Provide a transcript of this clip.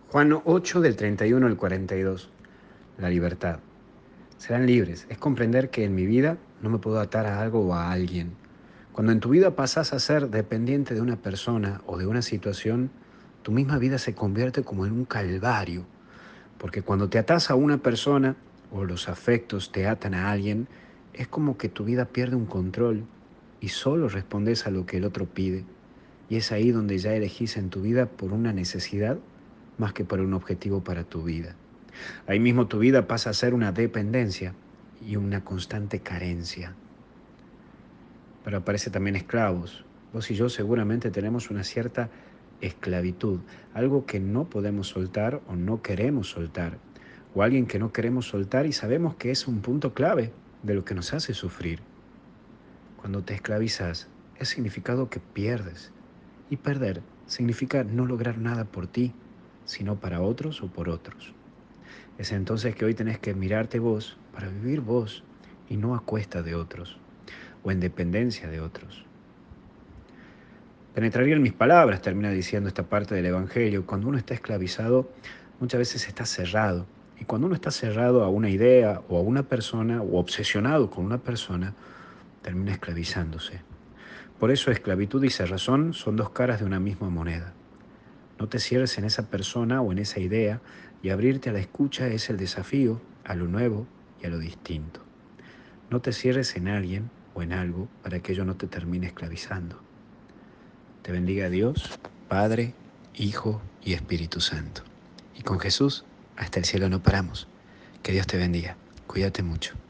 Juan 8 del 31 al 42. La libertad. Serán libres. Es comprender que en mi vida no me puedo atar a algo o a alguien. Cuando en tu vida pasas a ser dependiente de una persona o de una situación, tu misma vida se convierte como en un calvario. Porque cuando te atas a una persona o los afectos te atan a alguien, es como que tu vida pierde un control y solo respondes a lo que el otro pide. Y es ahí donde ya elegís en tu vida por una necesidad más que por un objetivo para tu vida. Ahí mismo tu vida pasa a ser una dependencia y una constante carencia. Pero aparece también esclavos. Vos y yo seguramente tenemos una cierta esclavitud, algo que no podemos soltar o no queremos soltar, o alguien que no queremos soltar y sabemos que es un punto clave de lo que nos hace sufrir. Cuando te esclavizas, es significado que pierdes, y perder significa no lograr nada por ti, sino para otros o por otros. Es entonces que hoy tenés que mirarte vos para vivir vos y no a cuesta de otros o en dependencia de otros. Penetraría en mis palabras, termina diciendo esta parte del Evangelio. Cuando uno está esclavizado, muchas veces está cerrado. Y cuando uno está cerrado a una idea o a una persona o obsesionado con una persona, termina esclavizándose. Por eso esclavitud y cerrazón son dos caras de una misma moneda. No te cierres en esa persona o en esa idea y abrirte a la escucha es el desafío a lo nuevo y a lo distinto. No te cierres en alguien o en algo para que ello no te termine esclavizando. Te bendiga Dios, Padre, Hijo y Espíritu Santo. Y con Jesús hasta el cielo no paramos. Que Dios te bendiga. Cuídate mucho.